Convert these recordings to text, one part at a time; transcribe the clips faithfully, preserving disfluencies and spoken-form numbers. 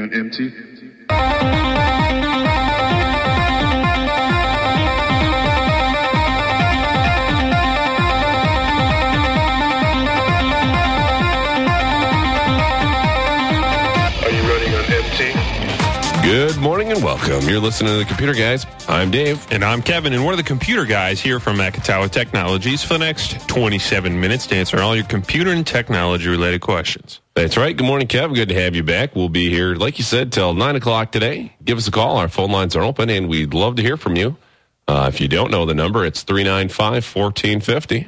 on empty? Good morning and welcome. You're listening to The Computer Guys. I'm Dave. And I'm Kevin, and we're the Computer Guys here from Akatawa Technologies for the next twenty-seven minutes to answer all your computer and technology-related questions. That's right. Good morning, Kevin. Good to have you back. We'll be here, like you said, till nine o'clock today. Give us a call. Our phone lines are open, and we'd love to hear from you. Uh, if you don't know the number, it's three nine five, one four five zero.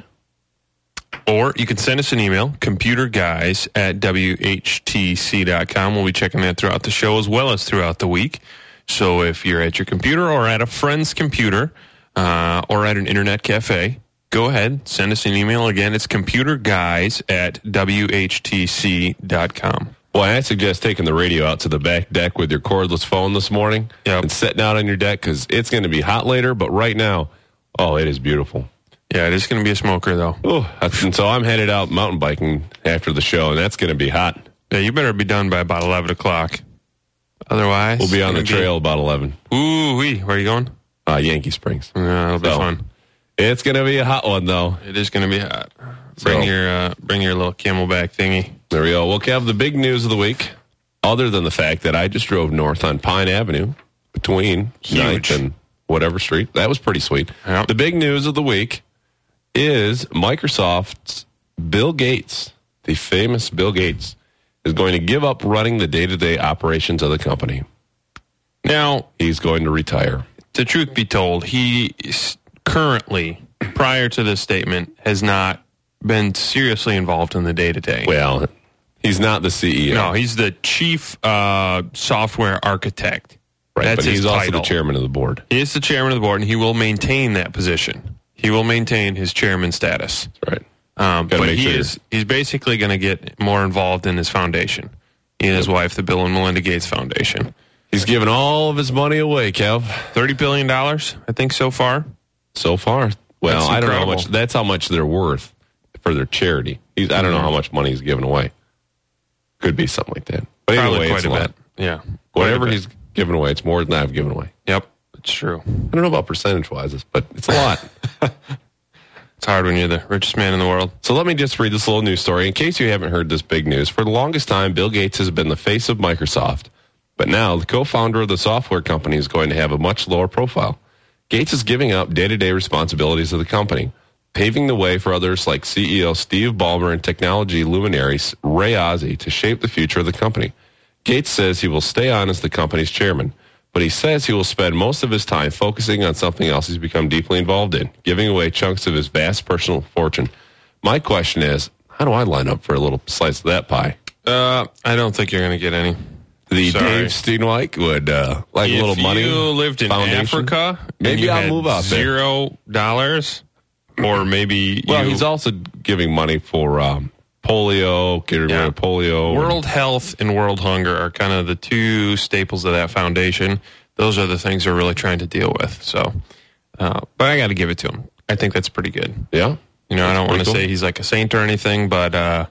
Or you can send us an email, computerguys at W H T C dot com. We'll be checking that throughout the show as well as throughout the week. So if you're at your computer or at a friend's computer uh, or at an internet cafe, go ahead, send us an email. Again, it's computerguys at W H T C dot com. Well, I suggest taking the radio out to the back deck with your cordless phone this morning yep. and sitting out on your deck because it's going to be hot later. But right now, oh, it is beautiful. Yeah, it is going to be a smoker, though. Oh, and so I'm headed out mountain biking after the show, and that's going to be hot. Yeah, you better be done by about eleven o'clock. Otherwise, we'll be on the trail be... about eleven. Ooh, wee. Where are you going? Uh, Yankee Springs. Yeah, it'll be so, fun. It's going to be a hot one, though. It is going to be hot. Bring so, your uh, bring your little Camelback thingy. There we go. We'll have the big news of the week, other than the fact that I just drove north on Pine Avenue between ninth and whatever street. That was pretty sweet. Yep. The big news of the week is Microsoft's Bill Gates, the famous Bill Gates, is going to give up running the day-to-day operations of the company. Now, he's going to retire. The truth be told, he is currently, prior to this statement, has not been seriously involved in the day-to-day. Well, he's not the C E O. No, he's the chief uh, software architect. Right, That's but his he's also title. the chairman of the board. He is the chairman of the board, and he will maintain that position. He will maintain his chairman status. That's right. Um, but he sure. is he's basically going to get more involved in his foundation. He and his yep. wife, the Bill and Melinda Gates Foundation. He's given all of his money away, Kev. thirty billion dollars, I think, so far. So far. Well, I don't know how much. That's how much they're worth for their charity. He's, I don't mm-hmm. know how much money he's given away. Could be something like that. But Probably anyway, quite it's a a lot. bit. Yeah. Whatever he's given away, it's more than I've given away. Yep, it's true. I don't know about percentage-wise, but it's a lot. It's hard when you're the richest man in the world. So let me just read this little news story. In case you haven't heard this big news, for the longest time, Bill Gates has been the face of Microsoft. But now, the co-founder of the software company is going to have a much lower profile. Gates is giving up day-to-day responsibilities of the company, paving the way for others like C E O Steve Ballmer and technology luminary Ray Ozzie to shape the future of the company. Gates says he will stay on as the company's chairman, but he says he will spend most of his time focusing on something else he's become deeply involved in, giving away chunks of his vast personal fortune. My question is, how do I line up for a little slice of that pie? Uh, I don't think you're going to get any. The Sorry. Dave Steenwijk would uh, like if a little money. If you lived in foundation. Africa, maybe I'll move out there. Zero dollars, or maybe well, you, he's also giving money for um, polio, getting rid of polio. World Health and World Hunger are kind of the two staples of that foundation. Those are the things they're really trying to deal with. So, uh, but I got to give it to him. I think that's pretty good. Yeah, you know, that's I don't want to cool. say he's like a saint or anything, but uh,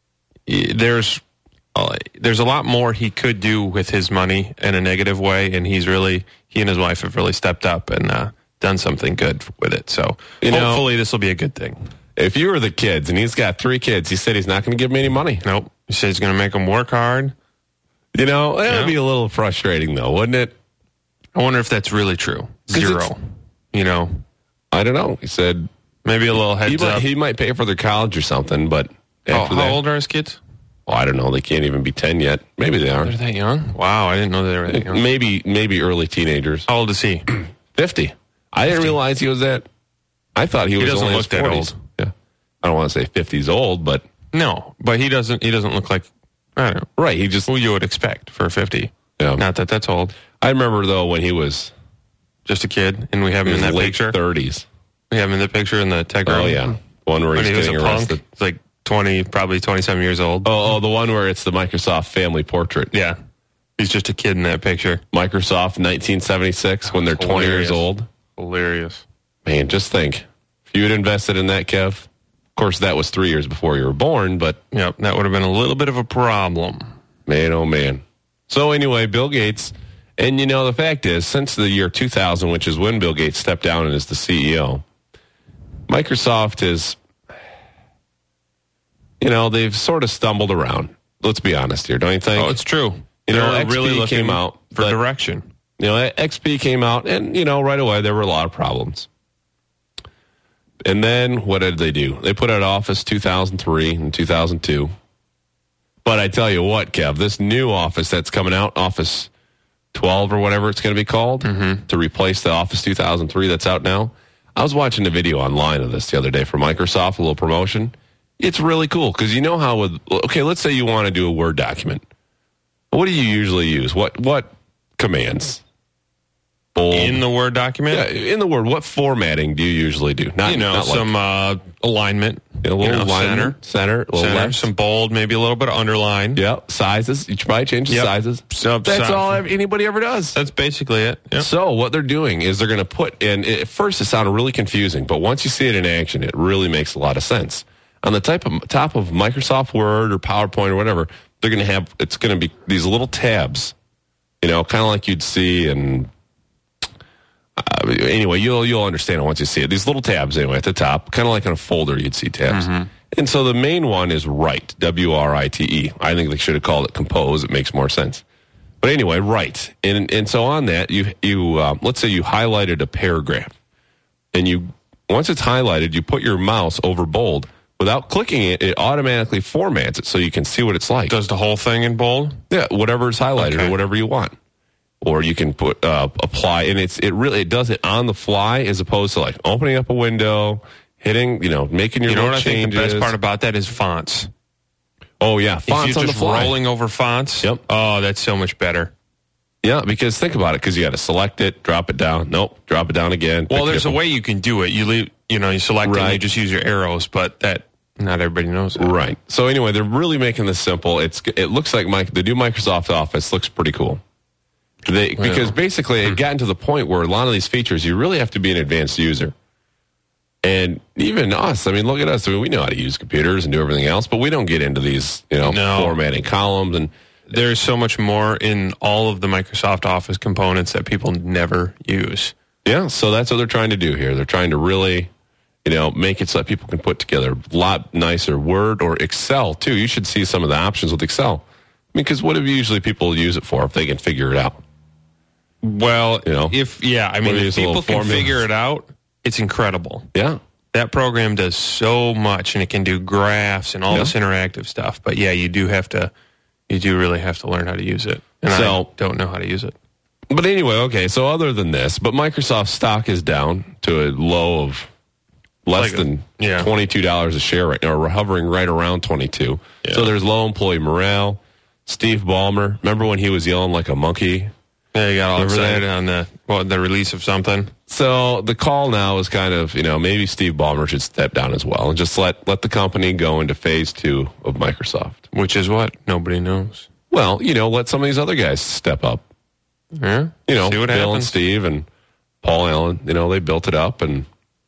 there's. Uh, there's a lot more he could do with his money in a negative way, and he's really, he and his wife have really stepped up and uh, done something good with it. So you hopefully know, this will be a good thing. If you were the kids, and he's got three kids, he said he's not going to give me any money. Nope. He said he's going to make them work hard. You know, that yeah. would be a little frustrating, though, wouldn't it? I wonder if that's really true. Zero. You know? I don't know. He said maybe a little heads he might, up. He might pay for their college or something, but after oh, how that, old are his kids? Oh, I don't know. They can't even be ten yet. Maybe they are. They're that young? Wow, I didn't know they were that young. Maybe maybe early teenagers. How old is he? fifty. I didn't realize he was that. I thought he was he doesn't only look that old. Yeah. I don't want to say fifty's old, but no, but he doesn't he doesn't look like I don't know. Right, he just who you would expect for fifty. Yeah. Not that that's old. I remember though when he was just a kid and we have him in that late picture. thirties. We have him in the picture in the tech room. Oh yeah. One where when he's he was getting a arrested. punk. It's like twenty, probably twenty-seven years old. Oh, oh, the one where it's the Microsoft family portrait. Yeah. He's just a kid in that picture. Microsoft nineteen seventy-six when they're twenty Hilarious. years old. Hilarious. Man, just think. If you had invested in that, Kev, of course, that was three years before you were born, but... Yep, that would have been a little bit of a problem. Man, oh man. So anyway, Bill Gates, and you know, the fact is, since the year two thousand, which is when Bill Gates stepped down as the C E O, Microsoft is, you know, they've sort of stumbled around. Let's be honest here, don't you think? Oh, it's true. You They're know, X P really looking came out for but, direction. You know, X P came out, and, you know, right away there were a lot of problems. And then what did they do? They put out Office two thousand three and two thousand two. But I tell you what, Kev, this new Office that's coming out, Office twelve or whatever it's going to be called, mm-hmm. to replace the Office two thousand three that's out now. I was watching a video online of this the other day for Microsoft, a little promotion. It's really cool because you know how with, okay, let's say you want to do a Word document. What do you usually use? What what commands? Bold. In the Word document? Yeah, in the Word. What formatting do you usually do? Not, you know, not some like, uh, alignment. A little you know, alignment, center, center, center left. some bold, maybe a little bit of underline. Yeah, sizes. You should probably change the yep. sizes. So, That's so, all anybody ever does. That's basically it. Yep. So what they're doing is they're going to put in, at first it sounded really confusing, but once you see it in action, it really makes a lot of sense. On the type of top of Microsoft Word or PowerPoint or whatever, they're going to have, it's going to be these little tabs, you know, kind of like you'd see in, uh, anyway, you'll you'll understand it once you see it. These little tabs, anyway, at the top, kind of like in a folder, you'd see tabs. Mm-hmm. And so the main one is Write, W R I T E. I think they should have called it Compose. It makes more sense. But anyway, Write. And and so on that, you, you um, let's say you highlighted a paragraph. And you once it's highlighted, you put your mouse over bold. Without clicking it, it automatically formats it so you can see what it's like. Does the whole thing in bold? Yeah, whatever is highlighted okay. or whatever you want. Or you can put uh, apply, and it's it really it does it on the fly as opposed to like opening up a window, hitting, you know, making your you know little what changes. I think the best part about that is fonts. Oh yeah, fonts if you're on just the fly. rolling over fonts. Yep. Oh, that's so much better. Yeah, because think about it, because you got to select it, drop it down. Nope, drop it down again. Well, there's a way you can do it. You leave, you know, you select right. it, and you just use your arrows, but that not everybody knows that. Right. So anyway, they're really making this simple. It's it looks like Mike, the new Microsoft Office looks pretty cool. They, because basically it gotten to the point where a lot of these features, you really have to be an advanced user. And even us, I mean, look at us. I mean, we know how to use computers and do everything else, but we don't get into these, you know, no. formatting columns. And there's so much more in all of the Microsoft Office components that people never use. Yeah, so that's what they're trying to do here. They're trying to really, you know, make it so that people can put together a lot nicer Word or Excel, too. You should see some of the options with Excel. I mean, because what do usually people use it for if they can figure it out? Well, you know, if yeah, I mean, if people can figure it out, it's incredible. Yeah. That program does so much, and it can do graphs and all yeah. this interactive stuff. But yeah, you do have to, you do really have to learn how to use it. And so, I don't know how to use it. But anyway, okay, so other than this, but Microsoft stock is down to a low of less like than a, yeah. twenty-two dollars a share right now, or hovering right around twenty-two. Yeah. So there's low employee morale. Steve Ballmer, remember when he was yelling like a monkey? Yeah, you got all remember excited that? on the well, the release of something. So the call now is kind of, you know, maybe Steve Ballmer should step down as well and just let, let the company go into phase two of Microsoft. Which is what? Nobody knows. Well, you know, let some of these other guys step up. Yeah. You know, See what Bill happens. and Steve and Paul Allen, you know, they built it up, and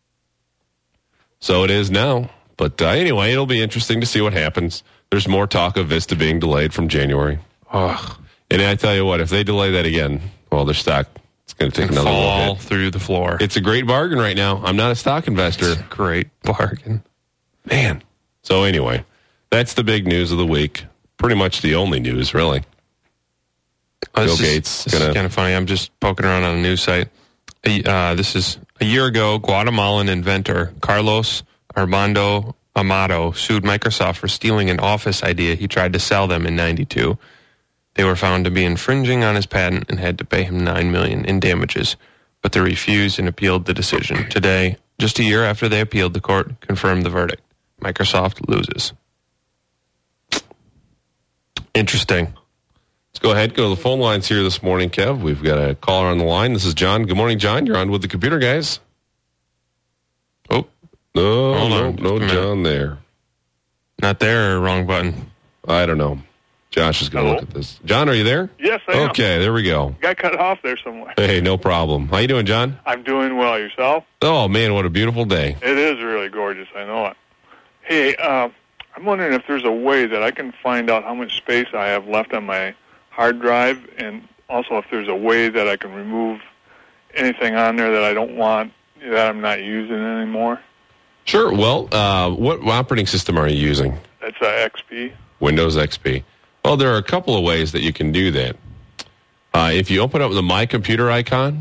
so it is now. But uh, anyway, it'll be interesting to see what happens. There's more talk of Vista being delayed from January. Ugh. And I tell you what, if they delay that again, well, their stock, it's going to take another fall hit. through the floor. It's a great bargain right now. I'm not a stock investor. It's a great bargain. Man. So anyway, that's the big news of the week. Pretty much the only news, really. Uh, Bill this Gates. Is, this gonna, is kind of funny. I'm just poking around on a news site. Uh, this is a year ago, Guatemalan inventor Carlos Armando Amado sued Microsoft for stealing an Office idea he tried to sell them in ninety-two. They were found to be infringing on his patent and had to pay him nine million dollars in damages, but they refused and appealed the decision. Today, just a year after they appealed, the court confirmed the verdict. Microsoft loses. Interesting. Let's go ahead, go to the phone lines here this morning, Kev. We've got a caller on the line. This is John. Good morning, John. You're on with the computer guys. Oh. No, Hold no, on. no John there. Not there, wrong button. I don't know. Josh is going to look at this. John, are you there? Yes, I am. Okay, there we go. Got cut off there somewhere. Hey, no problem. How you doing, John? I'm doing well. Yourself? Oh, man, what a beautiful day. It is really gorgeous. I know it. Hey, uh, I'm wondering if there's a way that I can find out how much space I have left on my hard drive, and also if there's a way that I can remove anything on there that I don't want, that I'm not using anymore. Sure. Well, uh, what operating system are you using? That's uh, X P. Windows X P. Well, there are a couple of ways that you can do that. Uh, if you open up the My Computer icon,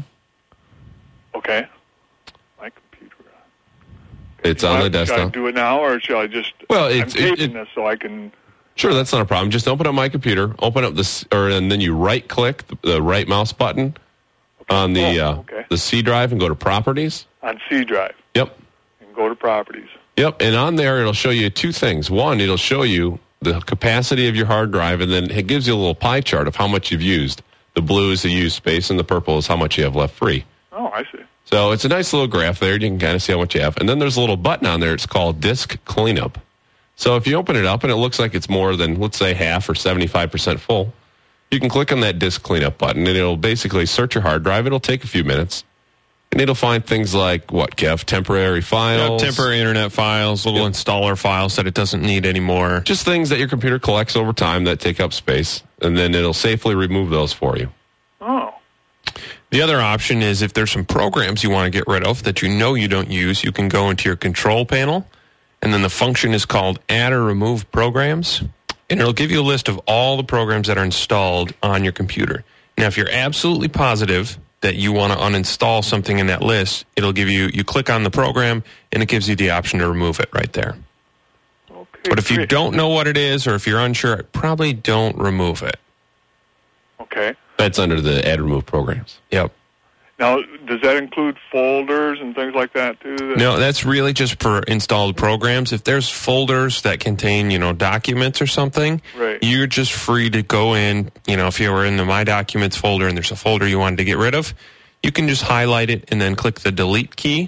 Okay. My computer. it's Shall on I- the desktop. Shall I do it now, or shall I just? Well, I'm it's- it- taping it- this so I can. Sure, that's not a problem. Just open up My Computer, open up this, or and then you right-click the, the right mouse button on the Oh, uh, okay. the C drive and go to Properties. On C drive Yep, and go to Properties. yep. And on there, it'll show you two things. One, it'll show you the capacity of your hard drive, and then it gives you a little pie chart of how much you've used. The blue is the used space, and the purple is how much you have left free. Oh, I see. So it's a nice little graph there. You can kind of see how much you have. And then there's a little button on there. It's called Disk Cleanup. So if you open it up and it looks like it's more than, let's say, half or seventy-five percent full, you can click on that Disk Cleanup button, and it'll basically search your hard drive. It'll take a few minutes. And it'll find things like, what, Kev? Temporary files? Yep, temporary internet files, little Yep. installer files that it doesn't need anymore. Just things that your computer collects over time that take up space. And then it'll safely remove those for you. Oh, The other option is if there's some programs you want to get rid of that you know you don't use, you can go into your control panel, and then the function is called Add or Remove Programs, and it'll give you a list of all the programs that are installed on your computer. Now, if you're absolutely positive that you want to uninstall something in that list, it'll give you, you click on the program, and it gives you the option to remove it right there. okay. But if you great. don't know what it is, or if you're unsure, probably don't remove it. Okay. That's under the Add Remove Programs. Yep. Now, does that include folders and things like that too? That- No, that's really just for installed programs. If there's folders that contain, you know, documents or something, Right. you're just free to go in, you know, if you were in the My Documents folder and there's a folder you wanted to get rid of, you can just highlight it and then click the delete key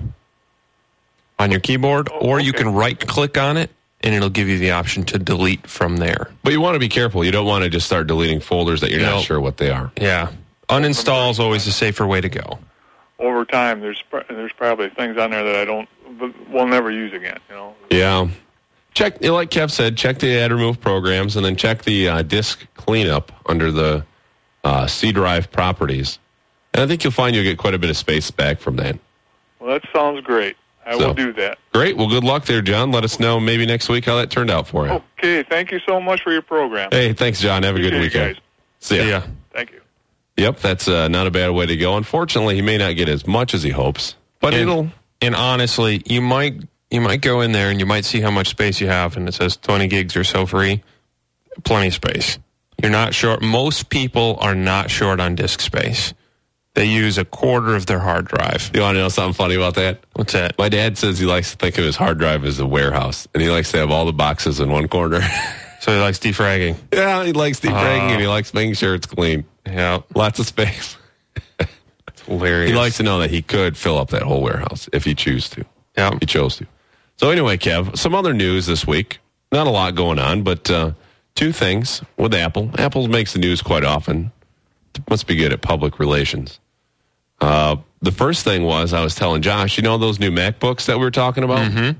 on your keyboard, Oh, or you okay. can right-click on it and it'll give you the option to delete from there. But you want to be careful. You don't want to just start deleting folders that you're not Nope. sure what they are. Yeah. Uninstall is always a safer way to go. Over time, there's pr- there's probably things on there that I don't, will never use again. You know. Yeah. Check, like Kev said, check the Add Remove Programs, and then check the uh, Disk Cleanup under the uh, C drive properties. And I think you'll find you'll get quite a bit of space back from that. Well, that sounds great. I So- will do that. Great. Well, good luck there, John. Let us know maybe next week how that turned out for you. Okay. Thank you so much for your program. Hey, thanks, John. Have a good Appreciate you weekend. guys. See ya. Yeah. Thank you. Yep, that's uh, not a bad way to go. Unfortunately, he may not get as much as he hopes, but And- it'll. And honestly, you might you might go in there and you might see how much space you have, and it says twenty gigs or so free. Plenty of space. You're not short. Most people are not short on disk space. They use a quarter of their hard drive. You want to know something funny about that? What's that? My dad says he likes to think of his hard drive as a warehouse, and he likes to have all the boxes in one corner. So he likes defragging. Yeah, he likes defragging Uh. and he likes making sure it's clean. Yeah, Lots of space. it's hilarious. He likes to know that he could fill up that whole warehouse if he choose to. Yeah. He chose to. So anyway, Kev, some other news this week. Not a lot going on, but uh, two things with Apple. Apple makes the news quite often. Must be good at public relations. Uh, the first thing was I was telling Josh, you know those new MacBooks that we were talking about? Mm-hmm.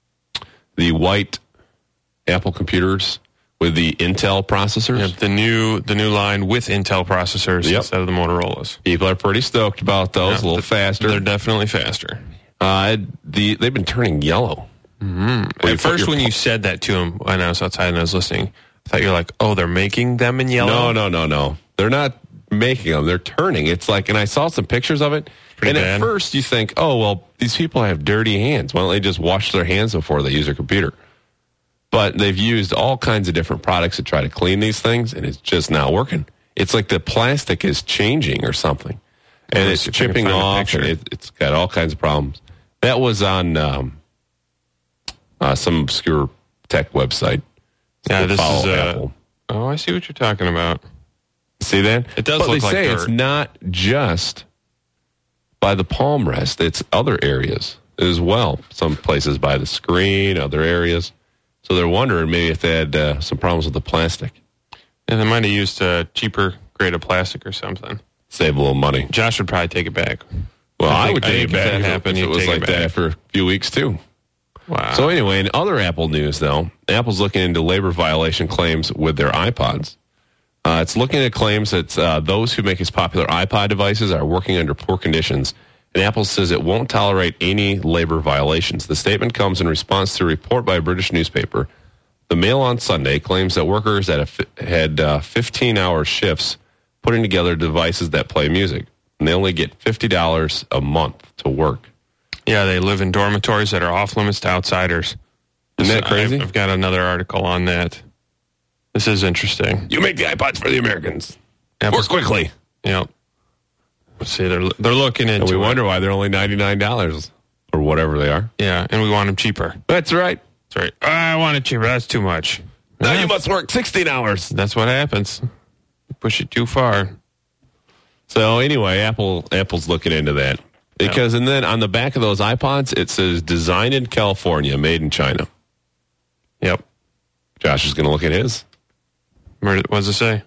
The white Apple computers with the Intel processors? Yep, the new the new line with Intel processors Yep. instead of the Motorola's. People are pretty stoked about those, Yeah, a little the- faster. They're definitely faster. Uh, the they've been turning yellow. Mm-hmm. you At put first, your when pu- you said that to him when I was outside and I was listening, I thought you were like, "Oh, they're making them in yellow." No, no, no, no. They're not making them. They're turning. It's like, and I saw some pictures of it. Pretty and bad. at first, you think, oh well, these people have dirty hands. Why don't they just wash their hands before they use their computer? But they've used all kinds of different products to try to clean these things, and it's just not working. It's like the plastic is changing or something, and Let me it's see if I can chipping find a off, picture. and it, it's got all kinds of problems. That was on um, uh, some obscure tech website. Yeah, this Follow is uh, Apple. Oh, I see what you're talking about. See that? It does but look they like say dirt. it's not just by the palm rest; it's other areas as well. Some places by the screen, other areas. So they're wondering maybe if they had uh, some problems with the plastic. And they might have used a cheaper grade of plastic or something. Save a little money. Josh would probably take it back. Well, I I, think- would I take think it if that back if happened, it you'd was take it like back. that for a few weeks too. Wow. So anyway, in other Apple news, though, Apple's looking into labor violation claims with their iPods. Uh, it's looking at claims that uh, those who make its popular iPod devices are working under poor conditions, and Apple says it won't tolerate any labor violations. The statement comes in response to a report by a British newspaper. The Mail on Sunday claims that workers that had uh, fifteen-hour shifts putting together devices that play music, and they only get fifty dollars a month to work. Yeah, they live in dormitories that are off limits to outsiders. Isn't that crazy? I've, I've got another article on that. This is interesting. You make the iPods for the Americans. Yep. Work quickly. Yep. See, they're they're looking into. And we it. wonder why they're only ninety-nine dollars or whatever they are. Yeah, and we want them cheaper. That's right. That's right. I want it cheaper. That's too much. Now Yeah. you must work sixteen hours. That's what happens. Push it too far. So anyway, Apple Apple's looking into that. Because, and then on the back of those iPods, it says designed in California, made in China. Yep. Josh is going to look at his. Where, what does it say?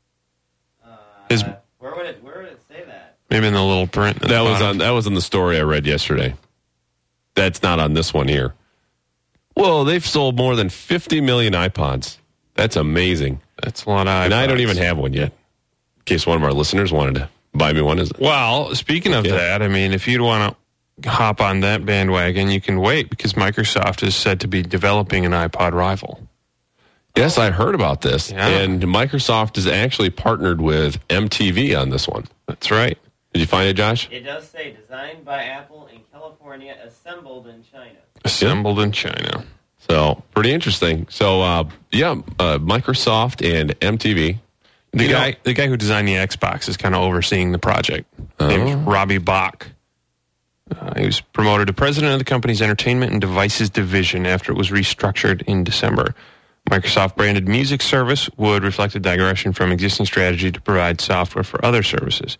Uh, Is- where would it Where would it say that? Maybe in the little print. at the That was bottom. on that was in the story I read yesterday. That's not on this one here. Well, they've sold more than fifty million iPods. That's amazing. That's a lot of And I don't iPods. even have one yet. In case one of our listeners wanted to buy me one. Is Well, speaking of Yeah. that, I mean, if you'd want to hop on that bandwagon, you can wait because Microsoft is said to be developing an iPod rival. Yes, I heard about this. Yeah. And Microsoft is actually partnered with M T V on this one. That's right. Did you find it, Josh? It does say designed by Apple in California, assembled in China. Assembled in China. So, pretty interesting. So, uh, yeah, uh, Microsoft and M T V. The You know- guy, the guy who designed the Xbox is kind of overseeing the project. His name's Oh. Robbie Bach. Uh, he was promoted to president of the company's entertainment and devices division after it was restructured in December. Microsoft branded music service would reflect a digression from existing strategy to provide software for other services.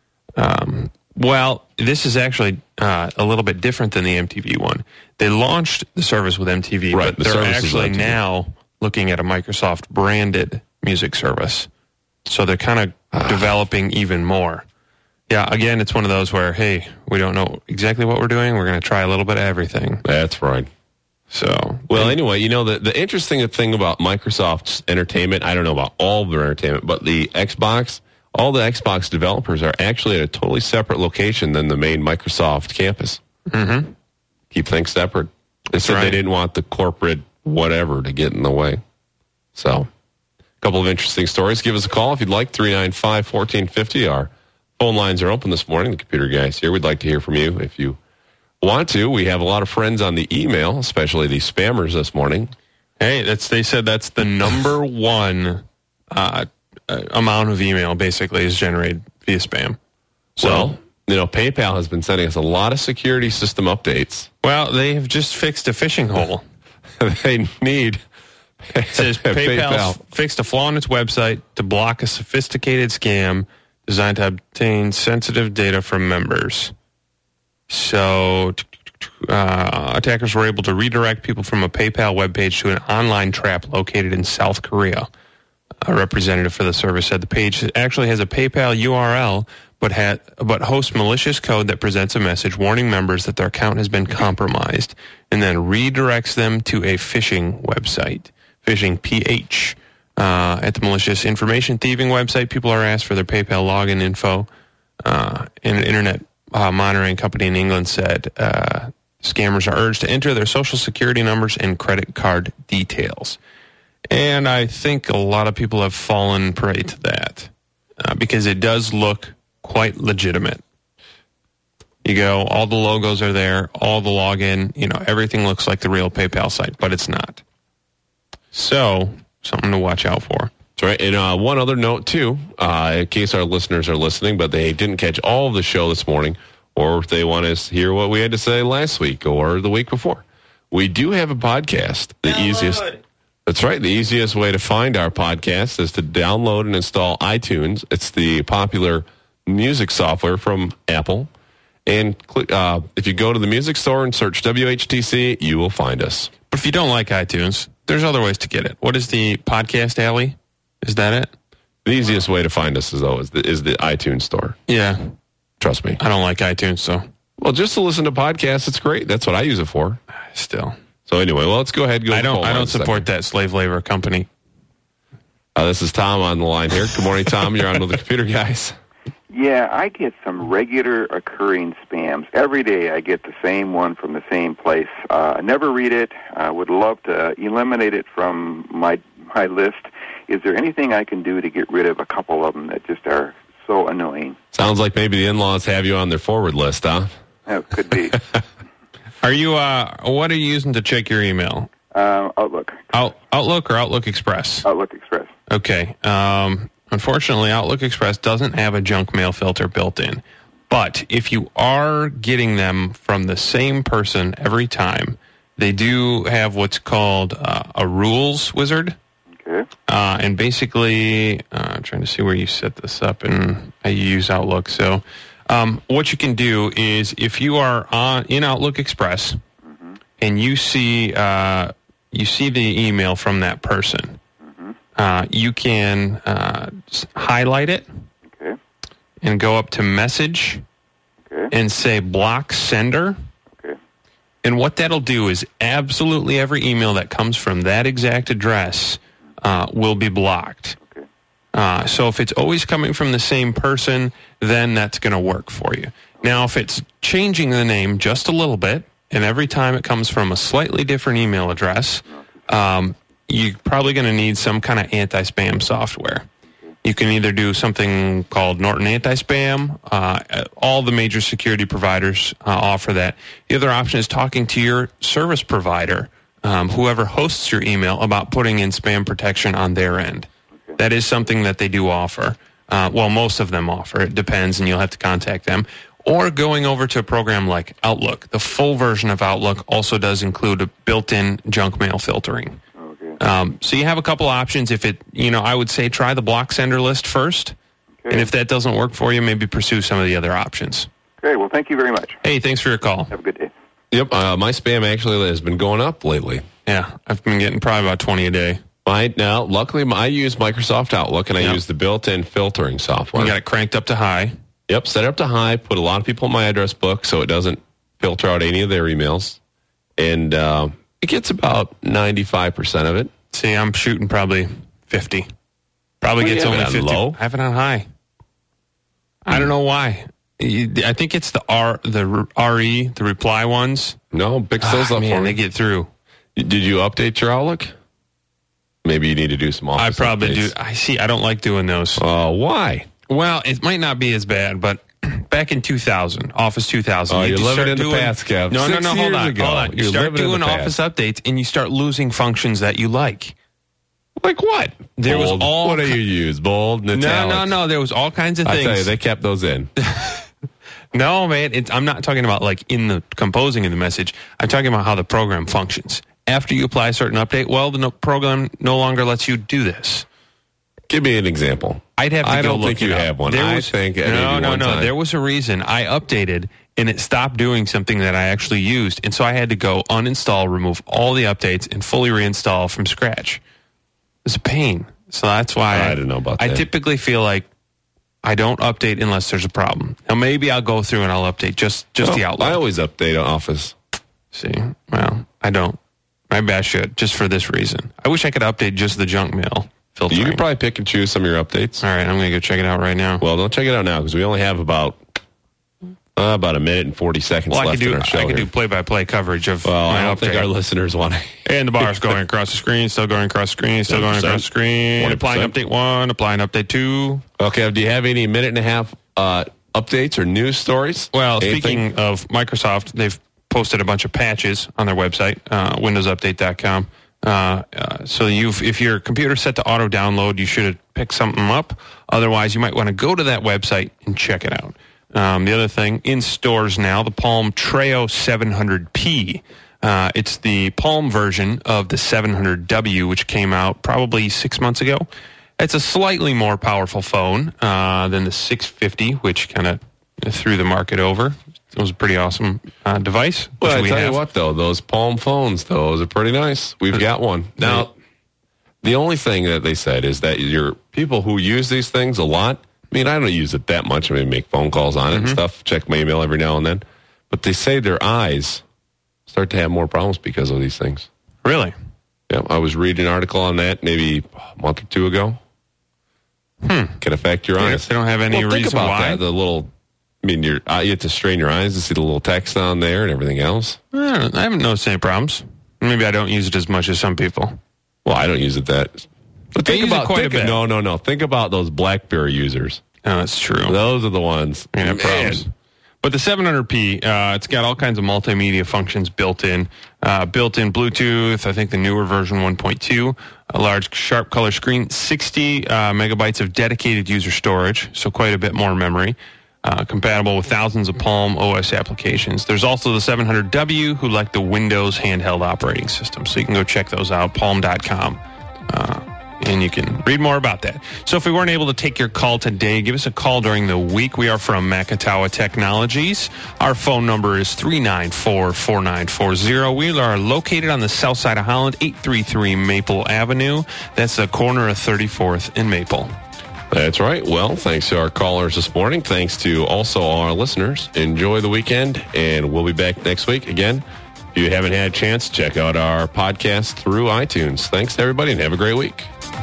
Um, well, this is actually uh, a little bit different than the M T V one. They launched the service with M T V, Right, but the they're service is actually M T V. now looking at a Microsoft branded music service. So they're kind of Ah. developing even more. Yeah, again, it's one of those where, hey, we don't know exactly what we're doing. We're going to try a little bit of everything. That's right. So, Well, anyway, you know, the, the interesting thing about Microsoft's entertainment, I don't know about all of their entertainment, but the Xbox, all the Xbox developers are actually at a totally separate location than the main Microsoft campus. mm-hmm. Keep things separate. They said right. they didn't want the corporate whatever to get in the way. So, a couple of interesting stories. Give us a call if you'd like, three nine five, one four five zero. Our phone lines are open this morning. The computer guys here. We'd like to hear from you if you want to. We have a lot of friends on the email, especially the spammers this morning. Hey, that's they said that's the number one uh, uh, amount of email basically is generated via spam. So, Well, you know, PayPal has been sending us a lot of security system updates. well, they have just fixed a phishing hole. They need It says PayPal fixed a flaw in its website to block a sophisticated scam designed to obtain sensitive data from members. So, uh, attackers were able to redirect people from a PayPal webpage to an online trap located in South Korea. A representative for the service said the page actually has a PayPal U R L, but had but hosts malicious code that presents a message warning members that their account has been compromised, and then redirects them to a phishing website. Phishing P H. Uh, at the malicious information thieving website, people are asked for their PayPal login info. Uh, and an internet uh, monitoring company in England said uh, scammers are urged to enter their social security numbers and credit card details. And I think a lot of people have fallen prey to that uh, because it does look quite legitimate. You go, all the logos are there, all the login, you know, everything looks like the real PayPal site, but it's not. So, something to watch out for. That's right. And uh, one other note, too, uh, in case our listeners are listening, but they didn't catch all of the show this morning, or if they want to hear what we had to say last week or the week before, we do have a podcast. The Download. easiest. That's right. The easiest way to find our podcast is to download and install iTunes. It's the popular music software from Apple. And click, uh, if you go to the music store and search W H T C, you will find us. But if you don't like iTunes, there's other ways to get it. What is the Podcast Alley? Is that it? The easiest way to find us is always the, is the iTunes store. Yeah. Trust me. I don't like iTunes, so Well, just to listen to podcasts, it's great. That's what I use it for. still. So anyway, well, let's go ahead and go. I don't call I on don't a second. support that slave labor company. Uh, this is Tom on the line here. Good morning, Tom. You're on with the Computer Guys. Yeah, I get some regular occurring spams. Every day I get the same one from the same place. Uh, I never read it. I would love to eliminate it from my my list. Is there anything I can do to get rid of a couple of them that just are so annoying? Sounds like maybe the in-laws have you on their forward list, huh? That could be. Are you, uh, what are you using to check your email? Uh, Outlook. Out, Outlook or Outlook Express? Outlook Express. Okay. Um, unfortunately, Outlook Express doesn't have a junk mail filter built in. But if you are getting them from the same person every time, they do have what's called uh, a rules wizard. Okay. Uh, and basically, uh, I'm trying to see where you set this up, and I use Outlook. So um, what you can do is if you are on in Outlook Express mm-hmm. and you see uh, you see the email from that person, mm-hmm. uh, you can uh, highlight it okay. and go up to message okay. and say block sender. Okay. And what that'll do is absolutely every email that comes from that exact address uh, will be blocked. Okay. Uh, so if it's always coming from the same person, then that's going to work for you. Now, if it's changing the name just a little bit, and every time it comes from a slightly different email address, um, you're probably going to need some kind of anti-spam software. You can either do something called Norton Anti-Spam. Uh, all the major security providers uh, offer that. The other option is talking to your service provider, um, whoever hosts your email, about putting in spam protection on their end. Okay. That is something that they do offer. Uh, well, most of them offer. It depends, and you'll have to contact them. Or going over to a program like Outlook. The full version of Outlook also does include a built-in junk mail filtering. Okay. Um, so you have a couple options. If it, you know, I would say try the block sender list first. Okay. And if that doesn't work for you, maybe pursue some of the other options. Okay, well, thank you very much. Hey, thanks for your call. Have a good day. Yep, uh, my spam actually has been going up lately. Yeah, I've been getting probably about twenty a day. I, now, luckily, I use Microsoft Outlook, and I Yep. use the built-in filtering software. You got it cranked up to high. Yep, set it up to high, put a lot of people in my address book so it doesn't filter out any of their emails. And uh, it gets about ninety-five percent of it. See, I'm shooting probably fifty. Probably What do gets you have only it on fifty. low? I have it on high. I don't know why. I think it's the R, the R E, the reply ones. No, big those Ah, up man, for they me. get through. Did you update your Outlook? Maybe you need to do some I office probably updates. do. I see. I don't like doing those. Uh, why? Well, it might not be as bad, but back in two thousand, Office two thousand. Oh, you you're just living start in the doing, past, Kev. No, Six no, no, hold years on. ago. Hold on. You You're start living in doing the Office updates, and you start losing functions that you like. Like what? There was Bold. all What do ki- you use? Bold, and No, italics? no, no. There was all kinds of I things. tell you, they kept those in. No, man, it's, I'm not talking about like in the composing of the message. I'm talking about how the program functions. After you apply a certain update, well, the no, program no longer lets you do this. Give me an example. I'd have to I go don't look think it you up. have one. There I was- think no, maybe no, one no. time. There was a reason I updated and it stopped doing something that I actually used, and so I had to go uninstall, remove all the updates, and fully reinstall from scratch. It's a pain. So that's why I didn't know about I that. typically feel like I don't update unless there's a problem. Now maybe I'll go through and I'll update just just Well, the Outlook. I always update Office. See, well, I don't. Maybe I should, just for this reason. I wish I could update just the junk mail filtering. You can probably pick and choose some of your updates. All right, I'm going to go check it out right now. Well, don't check it out now because we only have about uh, about a minute and forty seconds Well, I left can do in our show I can here. do play-by-play coverage of well, my I don't update. think our listeners want to. And the bar's going across the screen, still going across the screen, still going across the screen. twenty Applying percent. update one, applying update two. Okay, do you have any minute and a half uh, updates or news stories? Well, Anything? speaking of Microsoft, they've posted a bunch of patches on their website, uh, windows update dot com. Uh, uh, so you've, if your computer's set to auto download, you should pick something up. Otherwise, you might want to go to that website and check it out. Um, the other thing, in stores now, the Palm Treo seven hundred P. Uh, it's the Palm version of the seven hundred W, which came out probably six months ago. It's a slightly more powerful phone uh, than the six fifty, which kind of threw the market over. It was a pretty awesome uh, device. Well, which I we tell have. you what, though, those Palm phones, those are pretty nice. We've got one. Now, the only thing that they said is that your people who use these things a lot, I mean, I don't use it that much. I mean, make phone calls on it and stuff, check my email every now and then. But they say their eyes start to have more problems because of these things. Really? Yeah, I was reading an article on that maybe a month or two ago. Hmm. Can affect your I eyes. guess they don't have any well, think reason about why. That, the little, I mean, you're, uh, you have to strain your eyes to see the little text on there and everything else. I, don't, I haven't noticed any problems. Maybe I don't use it as much as some people. Well, I don't use it that. But I think use it about quite a think, bit. No, no, no. Think about those BlackBerry users. Oh, that's true. Those are the ones. Yeah, Man. problems. But the seven hundred p, uh, it's got all kinds of multimedia functions built in. Uh, built-in Bluetooth, I think the newer version one point two, a large sharp color screen, sixty uh, megabytes of dedicated user storage, so quite a bit more memory. Uh, compatible with thousands of Palm O S applications. There's also the seven hundred W, who like the Windows handheld operating system. So you can go check those out, palm dot com. Uh, and you can read more about that. So if we weren't able to take your call today, give us a call during the week. We are from Makatawa Technologies. Our phone number is three nine four, four nine four zero. We are located on the south side of Holland, eight thirty-three Maple Avenue. That's the corner of thirty-fourth and Maple. That's right. Well, thanks to our callers this morning. Thanks to also our listeners. Enjoy the weekend, and we'll be back next week. Again, if you haven't had a chance, check out our podcast through iTunes. Thanks to everybody, and have a great week.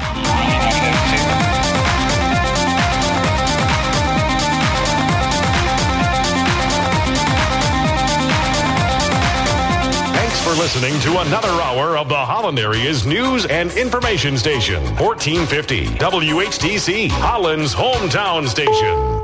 Thanks for listening to another hour of the Holland Area's news and information station, fourteen fifty W H T C, Holland's hometown station.